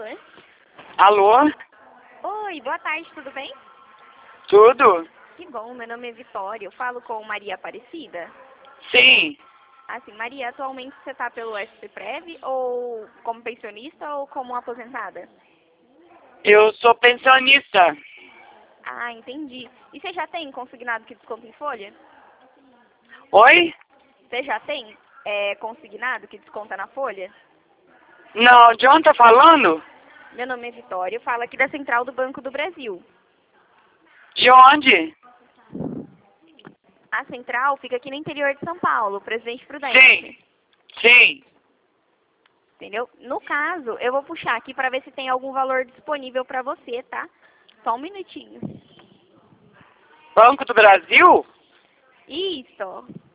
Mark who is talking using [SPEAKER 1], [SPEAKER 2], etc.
[SPEAKER 1] Alô?
[SPEAKER 2] Oi, boa tarde, tudo bem?
[SPEAKER 1] Tudo?
[SPEAKER 2] Que bom, meu nome é Vitória, eu falo com Maria Aparecida.
[SPEAKER 1] Sim.
[SPEAKER 2] Assim, Maria, atualmente você está pelo SPPREV ou como pensionista ou como aposentada?
[SPEAKER 1] Eu sou pensionista.
[SPEAKER 2] Ah, entendi. E você já tem consignado que desconta em folha?
[SPEAKER 1] Oi?
[SPEAKER 2] Você já tem consignado que desconta na folha?
[SPEAKER 1] Não, de onde tá falando?
[SPEAKER 2] Meu nome é Vitória, eu falo aqui da Central do Banco do Brasil.
[SPEAKER 1] De onde?
[SPEAKER 2] A central fica aqui no interior de São Paulo, Presidente Prudente.
[SPEAKER 1] Sim. Sim.
[SPEAKER 2] Entendeu? No caso, eu vou puxar aqui para ver se tem algum valor disponível para você, tá? Só um minutinho.
[SPEAKER 1] Banco do Brasil?
[SPEAKER 2] Isso.